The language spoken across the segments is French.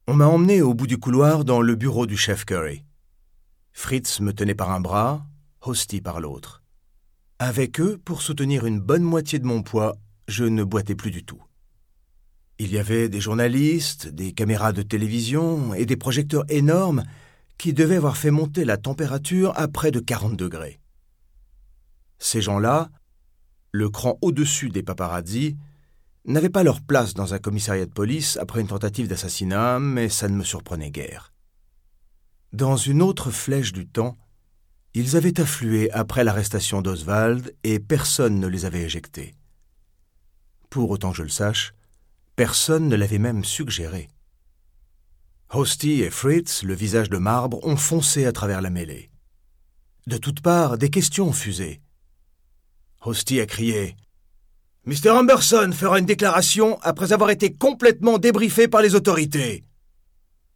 On m'a emmené au bout du couloir dans le bureau du chef Curry. Fritz me tenait par un bras, Hosty par l'autre. Avec eux, pour soutenir une bonne moitié de mon poids, je ne boitais plus du tout. Il y avait des journalistes, des caméras de télévision et des projecteurs énormes qui devaient avoir fait monter la température à près de 40 degrés. Ces gens-là, le cran au-dessus des paparazzis, n'avaient pas leur place dans un commissariat de police après une tentative d'assassinat, mais ça ne me surprenait guère. Dans une autre flèche du temps, ils avaient afflué après l'arrestation d'Oswald et personne ne les avait éjectés. Pour autant que je le sache, personne ne l'avait même suggéré. Hosty et Fritz, le visage de marbre, ont foncé à travers la mêlée. De toutes parts, des questions ont fusé. Hosty a crié « Mr. Amberson fera une déclaration après avoir été complètement débriefé par les autorités. »« Quand ?»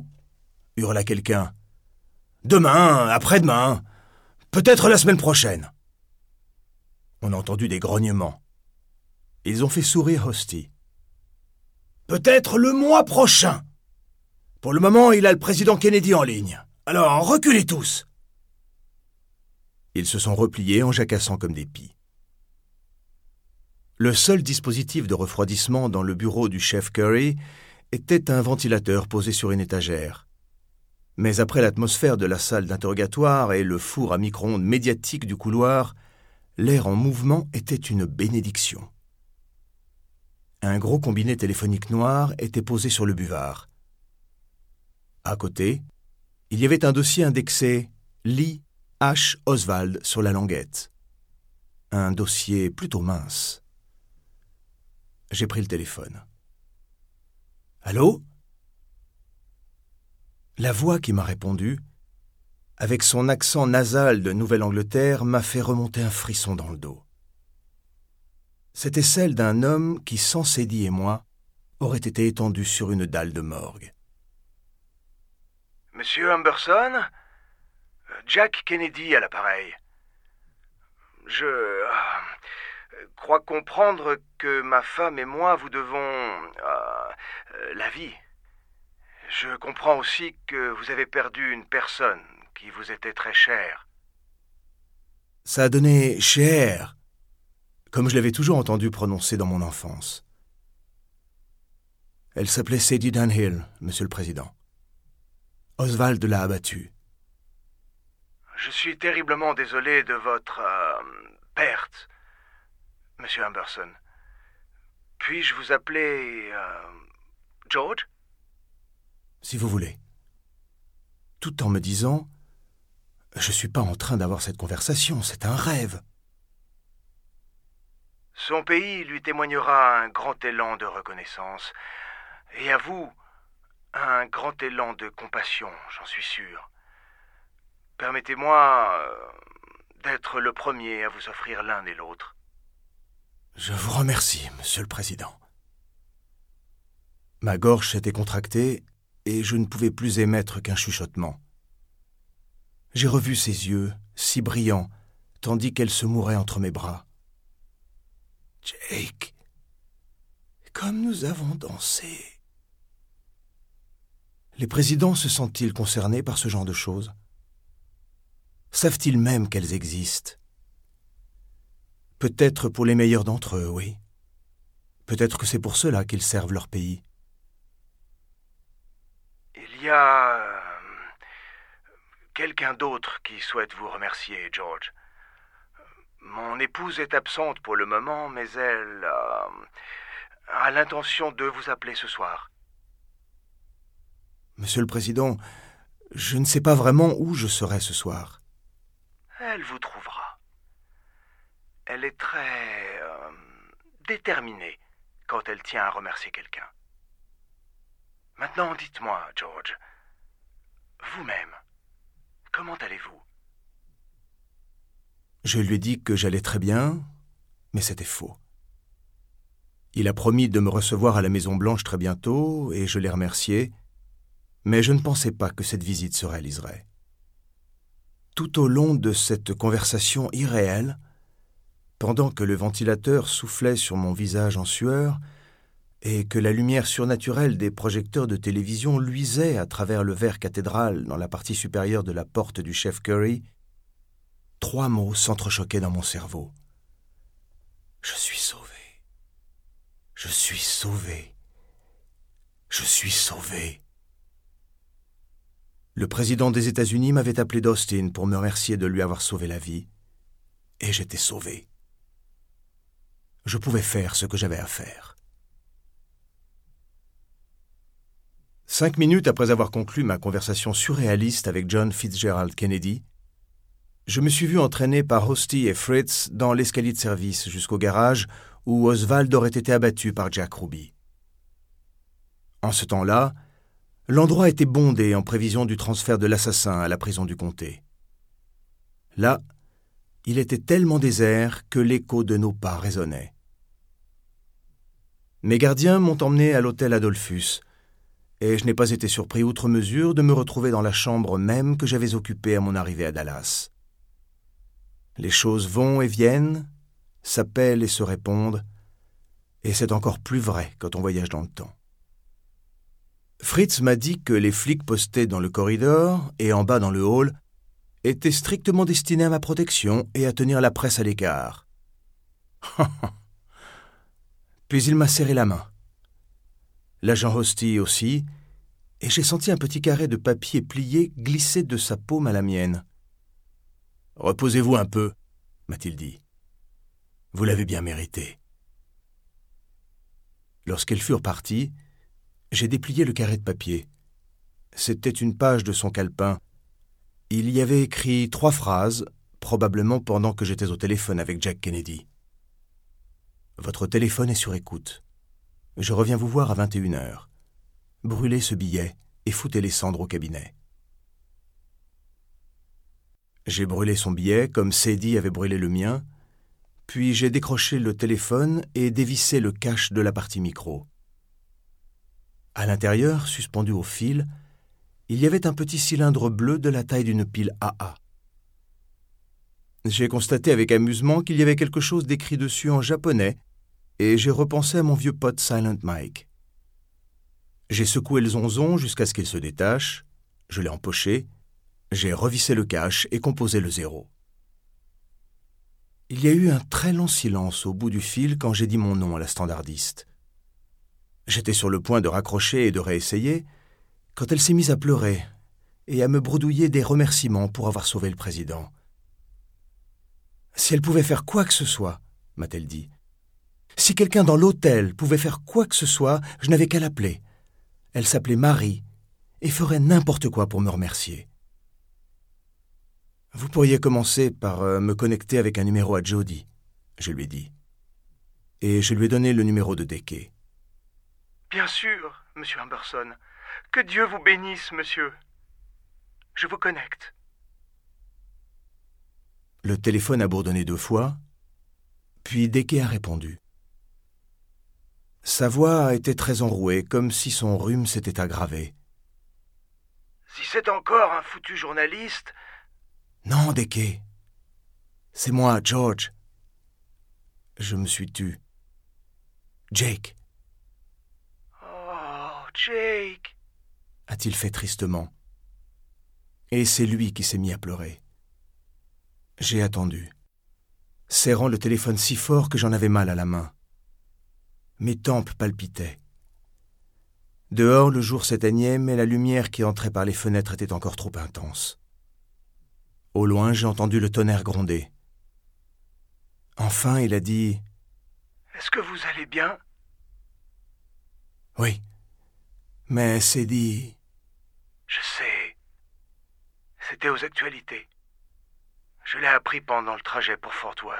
hurla quelqu'un. « Demain, après-demain, peut-être la semaine prochaine. » On a entendu des grognements. Ils ont fait sourire Hosty. « Peut-être le mois prochain. Pour le moment, il a le président Kennedy en ligne. Alors, reculez tous !» Ils se sont repliés en jacassant comme des pies. Le seul dispositif de refroidissement dans le bureau du chef Curry était un ventilateur posé sur une étagère. Mais après l'atmosphère de la salle d'interrogatoire et le four à micro-ondes médiatique du couloir, l'air en mouvement était une bénédiction. Un gros combiné téléphonique noir était posé sur le buvard. À côté, il y avait un dossier indexé « Lee H. Oswald » sur la languette. Un dossier plutôt mince. J'ai pris le téléphone. « Allô ?» La voix qui m'a répondu, avec son accent nasal de Nouvelle-Angleterre, m'a fait remonter un frisson dans le dos. C'était celle d'un homme qui, sans Sadie et moi, aurait été étendu sur une dalle de morgue. « Monsieur Amberson, Jack Kennedy à l'appareil. Je crois comprendre que ma femme et moi vous devons la vie. Je comprends aussi que vous avez perdu une personne qui vous était très chère. » Ça a donné « cher », comme je l'avais toujours entendu prononcer dans mon enfance. Elle s'appelait Sadie Dunhill, Monsieur le Président. Oswald l'a abattue. « Je suis terriblement désolé de votre perte, Monsieur Amberson. Puis-je vous appeler George ? » Si vous voulez. Tout en me disant « Je ne suis pas en train d'avoir cette conversation, c'est un rêve. » Son pays lui témoignera un grand élan de reconnaissance. Et à vous, un grand élan de compassion, j'en suis sûr. Permettez-moi d'être le premier à vous offrir l'un et l'autre. Je vous remercie, Monsieur le Président. Ma gorge s'était contractée et je ne pouvais plus émettre qu'un chuchotement. J'ai revu ses yeux, si brillants, tandis qu'elle se mourait entre mes bras. « Jake, comme nous avons dansé. » Les présidents se sentent-ils concernés par ce genre de choses? Savent-ils même qu'elles existent? Peut-être pour les meilleurs d'entre eux, oui. Peut-être que c'est pour cela qu'ils servent leur pays. Il y a quelqu'un d'autre qui souhaite vous remercier, George. Mon épouse est absente pour le moment, mais elle a l'intention de vous appeler ce soir. Monsieur le Président, je ne sais pas vraiment où je serai ce soir. Elle vous trouvera. Elle est très déterminée quand elle tient à remercier quelqu'un. Maintenant, dites-moi, George, vous-même, comment allez-vous? Je lui ai dit que j'allais très bien, mais c'était faux. Il a promis de me recevoir à la Maison-Blanche très bientôt, et je l'ai remercié, mais je ne pensais pas que cette visite se réaliserait. Tout au long de cette conversation irréelle, pendant que le ventilateur soufflait sur mon visage en sueur, et que la lumière surnaturelle des projecteurs de télévision luisait à travers le verre cathédral dans la partie supérieure de la porte du chef Curry, 3 mots s'entrechoquaient dans mon cerveau. Je suis sauvé. Je suis sauvé. Je suis sauvé. Le président des États-Unis m'avait appelé d'Austin pour me remercier de lui avoir sauvé la vie, et j'étais sauvé. Je pouvais faire ce que j'avais à faire. 5 minutes après avoir conclu ma conversation surréaliste avec John Fitzgerald Kennedy, je me suis vu entraîné par Hosty et Fritz dans l'escalier de service jusqu'au garage où Oswald aurait été abattu par Jack Ruby. En ce temps-là, l'endroit était bondé en prévision du transfert de l'assassin à la prison du comté. Là, il était tellement désert que l'écho de nos pas résonnait. Mes gardiens m'ont emmené à l'hôtel Adolphus, et je n'ai pas été surpris outre mesure de me retrouver dans la chambre même que j'avais occupée à mon arrivée à Dallas. Les choses vont et viennent, s'appellent et se répondent, et c'est encore plus vrai quand on voyage dans le temps. Fritz m'a dit que les flics postés dans le corridor et en bas dans le hall étaient strictement destinés à ma protection et à tenir la presse à l'écart. Puis il m'a serré la main. L'agent Hosty aussi, et j'ai senti un petit carré de papier plié glisser de sa paume à la mienne. « Reposez-vous un peu », m'a-t-il dit. « Vous l'avez bien mérité. » Lorsqu'ils furent partis, j'ai déplié le carré de papier. C'était une page de son calepin. Il y avait écrit 3 phrases, probablement pendant que j'étais au téléphone avec Jack Kennedy. « Votre téléphone est sur écoute. Je reviens vous voir à 21h. Brûlez ce billet et foutez les cendres au cabinet. » J'ai brûlé son billet comme Sadie avait brûlé le mien, puis j'ai décroché le téléphone et dévissé le cache de la partie micro. À l'intérieur, suspendu au fil, il y avait un petit cylindre bleu de la taille d'une pile AA. J'ai constaté avec amusement qu'il y avait quelque chose d'écrit dessus en japonais, et j'ai repensé à mon vieux pote Silent Mike. J'ai secoué le zonzon jusqu'à ce qu'il se détache, je l'ai empoché, j'ai revissé le cache et composé le 0. Il y a eu un très long silence au bout du fil quand j'ai dit mon nom à la standardiste. J'étais sur le point de raccrocher et de réessayer, quand elle s'est mise à pleurer et à me bredouiller des remerciements pour avoir sauvé le président. « Si elle pouvait faire quoi que ce soit, » m'a-t-elle dit. « Si quelqu'un dans l'hôtel pouvait faire quoi que ce soit, je n'avais qu'à l'appeler. Elle s'appelait Marie et ferait n'importe quoi pour me remercier. » « Vous pourriez commencer par me connecter avec un numéro à Jody, » je lui ai dit. Et je lui ai donné le numéro de Dekey. « Bien sûr, monsieur Amberson. Que Dieu vous bénisse, monsieur. Je vous connecte. » Le téléphone a bourdonné 2 fois, puis Dekey a répondu. Sa voix était très enrouée, comme si son rhume s'était aggravé. « Si c'est encore un foutu journaliste... » « Non, Dekey. C'est moi, George. » Je me suis tu. « Jake. » « Oh, Jake !» a-t-il fait tristement. Et c'est lui qui s'est mis à pleurer. J'ai attendu, serrant le téléphone si fort que j'en avais mal à la main. Mes tempes palpitaient. Dehors, le jour s'éteignait, mais la lumière qui entrait par les fenêtres était encore trop intense. Au loin, j'ai entendu le tonnerre gronder. Enfin, il a dit « Est-ce que vous allez bien ?»« Oui, mais c'est dit... » »« Je sais. C'était aux actualités. Je l'ai appris pendant le trajet pour Fort Worth. »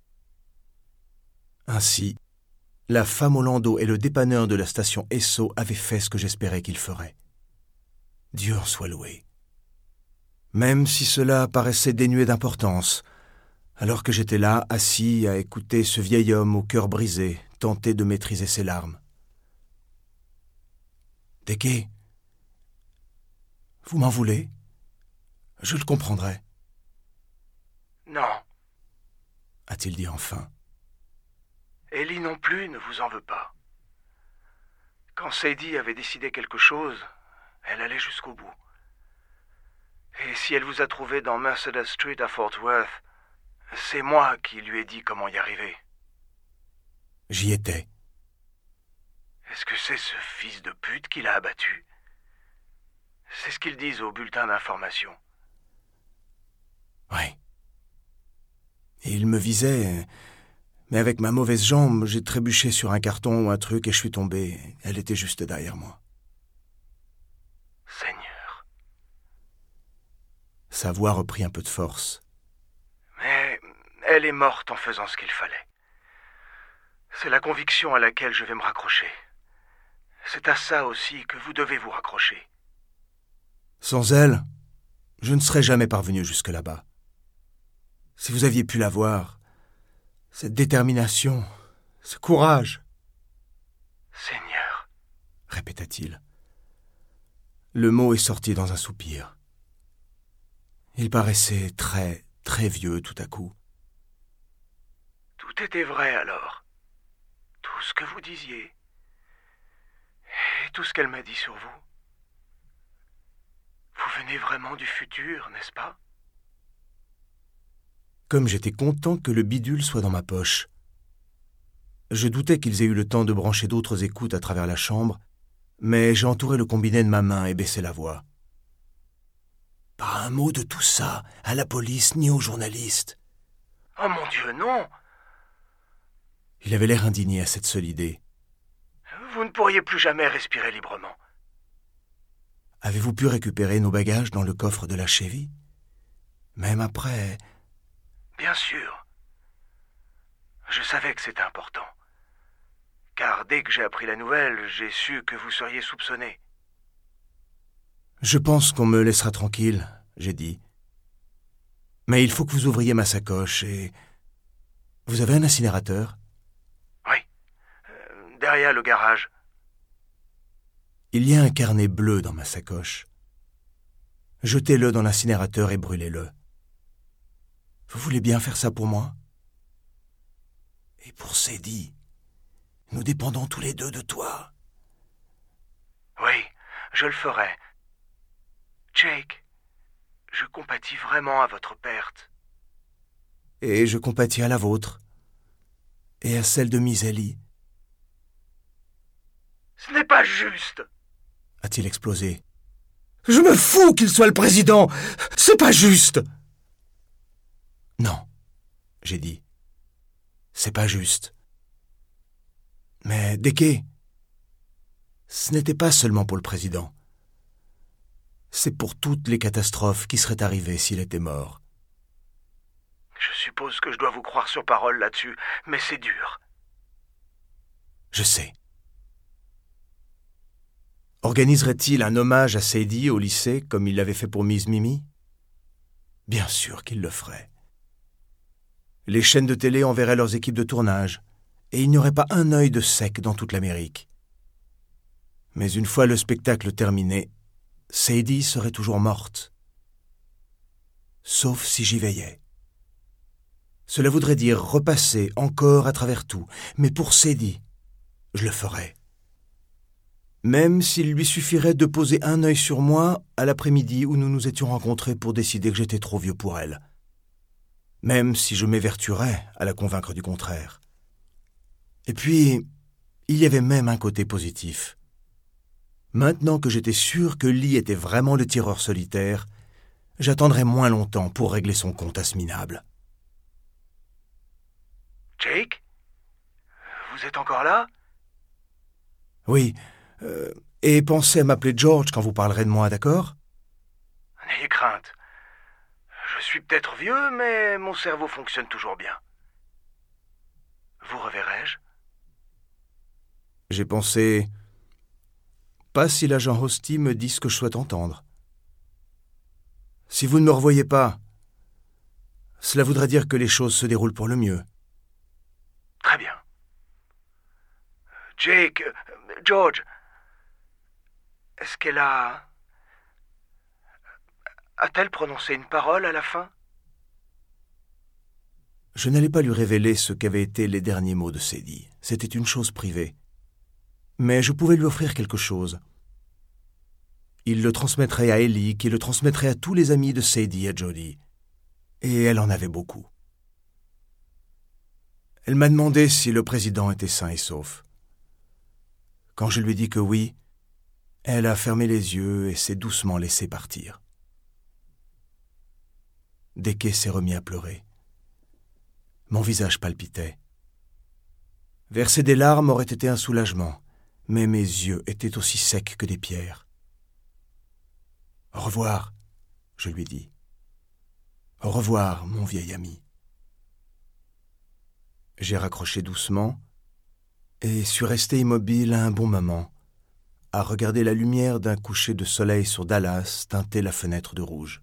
Ainsi, la femme au landau et le dépanneur de la station Esso avaient fait ce que j'espérais qu'ils feraient. Dieu en soit loué. Même si cela paraissait dénué d'importance, alors que j'étais là, assis à écouter ce vieil homme au cœur brisé, tenter de maîtriser ses larmes. « Dekey, vous m'en voulez ? Je le comprendrai. »« Non. » a-t-il dit enfin. « Ellie non plus ne vous en veut pas. Quand Sadie avait décidé quelque chose, elle allait jusqu'au bout. Et si elle vous a trouvé dans Mercedes Street à Fort Worth, c'est moi qui lui ai dit comment y arriver. J'y étais. Est-ce que c'est ce fils de pute qui l'a abattu? C'est ce qu'ils disent au bulletin d'information. Oui. Et il me visait, mais avec ma mauvaise jambe, j'ai trébuché sur un carton ou un truc et je suis tombé. Elle était juste derrière moi. Seigneur. Sa voix reprit un peu de force. Mais elle est morte en faisant ce qu'il fallait. C'est la conviction à laquelle je vais me raccrocher. C'est à ça aussi que vous devez vous raccrocher. Sans elle, je ne serais jamais parvenu jusque là-bas. Si vous aviez pu la voir, cette détermination, ce courage. Seigneur, répéta-t-il. Le mot est sorti dans un soupir. Il paraissait très, très vieux tout à coup. Tout était vrai alors. Tout ce que vous disiez. Et tout ce qu'elle m'a dit sur vous. Vous venez vraiment du futur, n'est-ce pas? Comme j'étais content que le bidule soit dans ma poche. Je doutais qu'ils aient eu le temps de brancher d'autres écoutes à travers la chambre, mais j'ai entouré le combiné de ma main et baissé la voix. Pas un mot de tout ça, à la police ni aux journalistes. Oh mon Dieu, non! Il avait l'air indigné à cette seule idée. Vous ne pourriez plus jamais respirer librement. Avez-vous pu récupérer nos bagages dans le coffre de la Chevy? Même après... Bien sûr. Je savais que c'était important. Car dès que j'ai appris la nouvelle, j'ai su que vous seriez soupçonné. Je pense qu'on me laissera tranquille, j'ai dit. Mais il faut que vous ouvriez ma sacoche et... Vous avez un incinérateur? Oui. Derrière le garage. Il y a un carnet bleu dans ma sacoche. Jetez-le dans l'incinérateur et brûlez-le. Vous voulez bien faire ça pour moi? Et pour Sadie, nous dépendons tous les deux de toi. Oui, je le ferai. Jake, je compatis vraiment à votre perte. Et je compatis à la vôtre. Et à celle de Miss Ellie. Ce n'est pas juste! A-t-il explosé. Je me fous qu'il soit le président! C'est pas juste! Non, j'ai dit. C'est pas juste. Mais Deke, ce n'était pas seulement pour le président. C'est pour toutes les catastrophes qui seraient arrivées s'il était mort. Je suppose que je dois vous croire sur parole là-dessus, mais c'est dur. Je sais. Organiserait-il un hommage à Sadie au lycée comme il l'avait fait pour Miss Mimi? Bien sûr qu'il le ferait. Les chaînes de télé enverraient leurs équipes de tournage, et il n'y aurait pas un œil de sec dans toute l'Amérique. Mais une fois le spectacle terminé, Sadie serait toujours morte. Sauf si j'y veillais. Cela voudrait dire repasser encore à travers tout, mais pour Sadie, je le ferais. Même s'il lui suffirait de poser un œil sur moi à l'après-midi où nous nous étions rencontrés pour décider que j'étais trop vieux pour elle. Même si je m'évertuerais à la convaincre du contraire. Et puis, il y avait même un côté positif. Maintenant que j'étais sûr que Lee était vraiment le tireur solitaire, j'attendrais moins longtemps pour régler son compte à ce minable. Jake? Vous êtes encore là? Oui, et pensez à m'appeler George quand vous parlerez de moi, d'accord? N'ayez crainte. Je suis peut-être vieux, mais mon cerveau fonctionne toujours bien. Vous reverrai-je? J'ai pensé... Pas si l'agent Hosty me dit ce que je souhaite entendre. Si vous ne me revoyez pas, cela voudrait dire que les choses se déroulent pour le mieux. Très bien. Jake, George, est-ce qu'elle a... A-t-elle prononcé une parole à la fin? Je n'allais pas lui révéler ce qu'avaient été les derniers mots de Sadie. C'était une chose privée. mais je pouvais lui offrir quelque chose. Il le transmettrait à Ellie, qui le transmettrait à tous les amis de Sadie et Jody. Et elle en avait beaucoup. Elle m'a demandé si le président était sain et sauf. Quand je lui ai dit que oui, elle a fermé les yeux et s'est doucement laissée partir. Deke s'est remis à pleurer. Mon visage palpitait. Verser des larmes aurait été un soulagement, mais mes yeux étaient aussi secs que des pierres. « Au revoir », je lui dis. « Au revoir, mon vieil ami. » J'ai raccroché doucement et suis resté immobile un bon moment, à regarder la lumière d'un coucher de soleil sur Dallas teinter la fenêtre de rouge.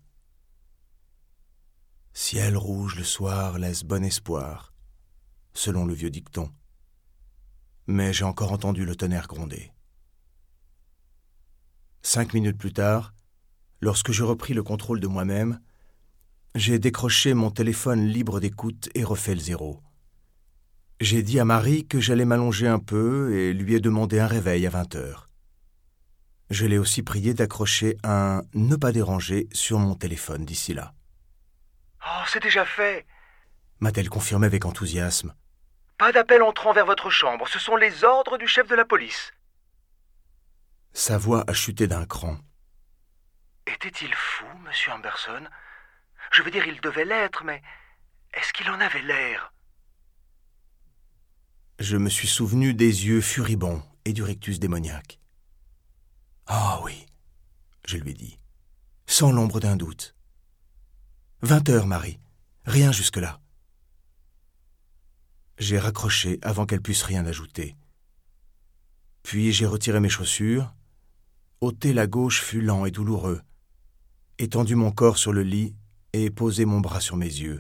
Ciel rouge le soir laisse bon espoir, selon le vieux dicton. Mais j'ai encore entendu le tonnerre gronder. 5 minutes plus tard, lorsque je repris le contrôle de moi-même, j'ai décroché mon téléphone libre d'écoute et refait le 0. J'ai dit à Marie que j'allais m'allonger un peu et lui ai demandé un réveil à 20h. Je l'ai aussi prié d'accrocher un « ne pas déranger » sur mon téléphone d'ici là. « Oh, c'est déjà fait !» m'a-t-elle confirmé avec enthousiasme. « Pas d'appel entrant vers votre chambre, ce sont les ordres du chef de la police. » Sa voix a chuté d'un cran. « Était-il fou, monsieur Amberson ? Je veux dire, il devait l'être, mais est-ce qu'il en avait l'air ?» Je me suis souvenu des yeux furibonds et du rictus démoniaque. « Ah oui, » je lui ai dit, sans l'ombre d'un doute. 20h, Marie, rien jusque-là. J'ai raccroché avant qu'elle puisse rien ajouter. Puis j'ai retiré mes chaussures, ôter la gauche fut lent et douloureux, étendu mon corps sur le lit et posé mon bras sur mes yeux.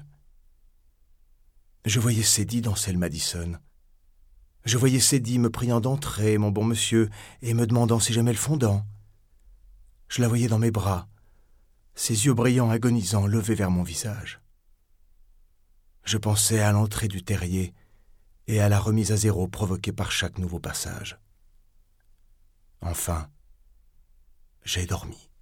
Je voyais Sadie danser le Madison. Je voyais Sadie me priant d'entrer, mon bon monsieur, et me demandant si j'aimais le fondant. Je la voyais dans mes bras, ses yeux brillants agonisants levés vers mon visage. Je pensais à l'entrée du terrier et à la remise à zéro provoquée par chaque nouveau passage. Enfin, j'ai dormi.